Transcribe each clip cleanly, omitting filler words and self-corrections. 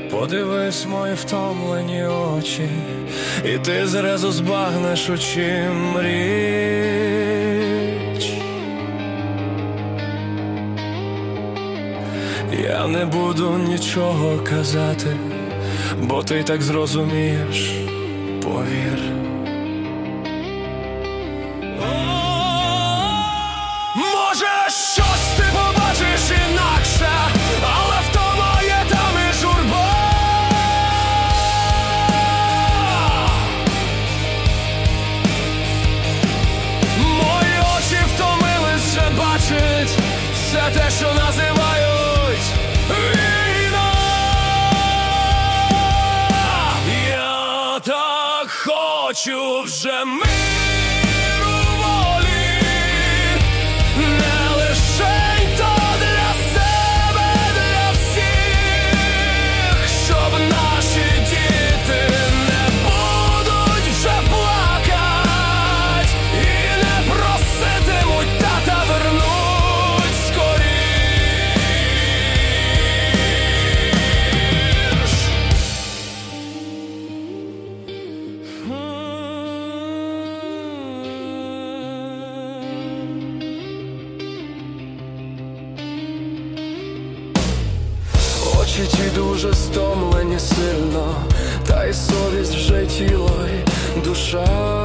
Подивись мої втомлені очі, і ти зразу збагнеш, у чим річ. Я не буду нічого казати, бо ти так зрозумієш, повір. Може, щось ти побачиш інакше, але втома є там і журба. Мої очі втомились вже бачить все те, що називають війна. Я так хочу вже миру, волі, не лишень то для себе, для всіх, щоб наші діти не будуть вже плакать і не проситимуть тата вернуть скоріш. Очі ті дуже стомлені сильно, та й совість вже тіло, й душа.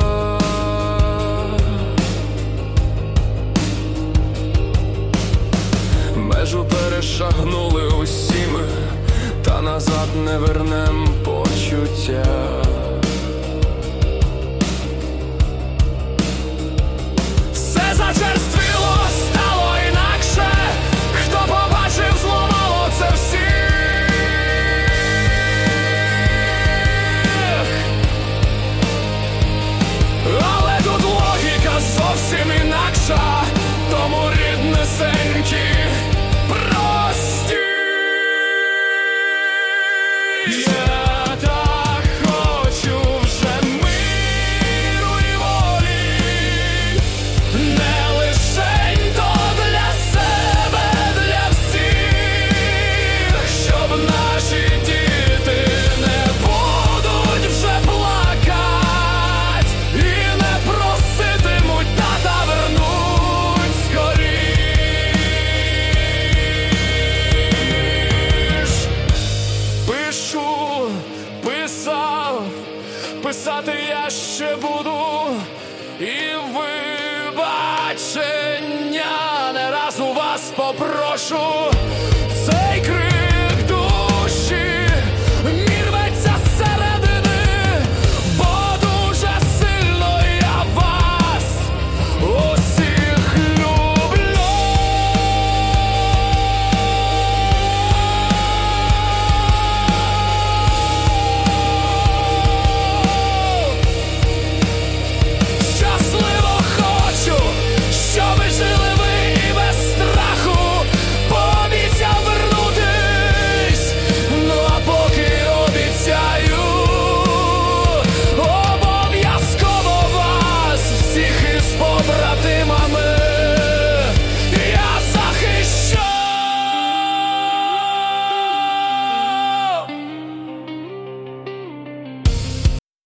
Межу перешагнули усі ми, та назад не вернем почуття. Все зачерствіло, стало інакше. Хто побачив, зламало це всіх. Але тут логіка зовсім інакша, тому ріднесенькі, прості. Я так хочу вже миру і волі, не лишень то для себе, для всіх, щоб наші діти не будуть вже плакать і не проситимуть тата вернуть скоріш. Пишу, писав, писати я ще буду, і вибачення не раз у вас попрошу.